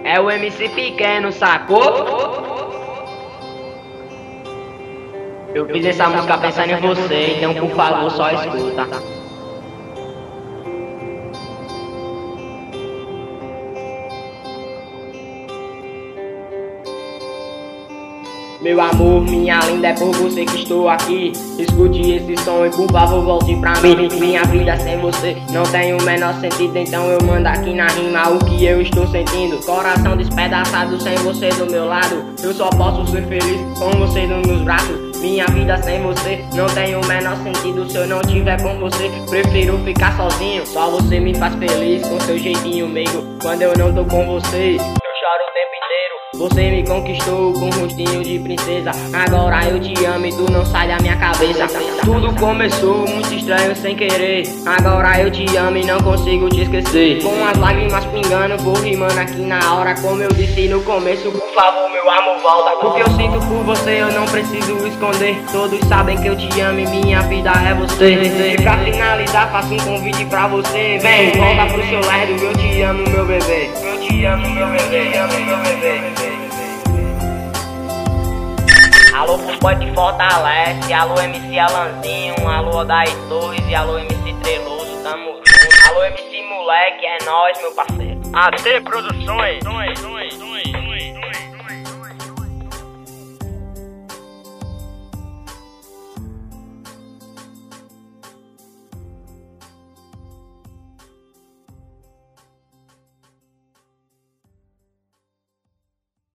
É o MC Pequeno, sacou? Eu fiz essa música pensando em você, então por favor só escuta. Meu amor, minha linda, é por você que estou aqui. Escute esse som e por favor volte pra mim. Minha vida sem você não tem o menor sentido, então eu mando aqui na rima o que eu estou sentindo. Coração despedaçado sem você do meu lado. Eu só posso ser feliz com você nos meus braços. Minha vida sem você não tem o menor sentido. Se eu não tiver com você, prefiro ficar sozinho. Só você me faz feliz com seu jeitinho meigo. Quando eu não tô com você, eu choro o tempo inteiro. Você me conquistou com um rostinho de princesa. Agora eu te amo e tu não sai da minha cabeça. Tudo começou muito estranho sem querer. Agora eu te amo e não consigo te esquecer. Com as lágrimas pingando, vou rimando aqui na hora. Como eu disse no começo, por favor meu amor volta. O que eu sinto por você eu não preciso esconder. Todos sabem que eu te amo e minha vida é você. E pra finalizar faço um convite pra você. Vem, volta pro seu lerdo, eu te amo meu bebê. Eu te amo meu bebê, amo meu bebê. Alô pro boy de Fortalece, alô MC Alanzinho, alô H2 e alô MC Treloso, tamo junto. Alô MC Moleque, é nóis meu parceiro. AT Produções.